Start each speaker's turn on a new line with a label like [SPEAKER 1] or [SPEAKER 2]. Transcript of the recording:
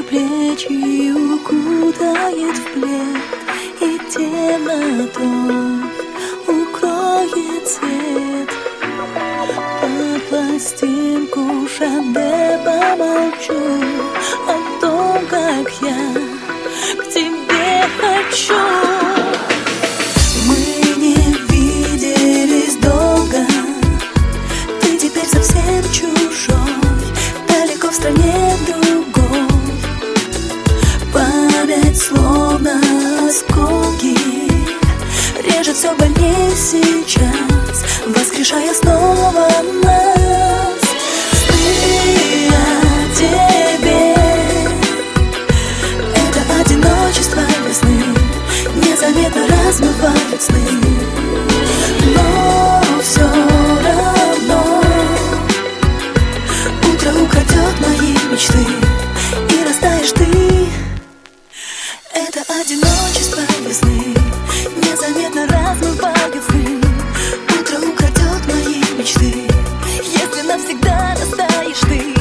[SPEAKER 1] плечи и укутает в плед, и темнотой укроет свет. Под пластинку Шаде помолчу о том, как я к тебе хочу. Мы не виделись долго, ты теперь совсем чужой, далеко в стране другой. Память словно осколки режет все больнее сейчас, воскрешая снова нас. Сны о тебе — это одиночество весны, незаметно размывает сны. Но все равно утро украдет мои мечты, и растаешь ты. Это одиночество весны, незаметно размывает сны. Утро украдет мои мечты, если навсегда растаешь ты.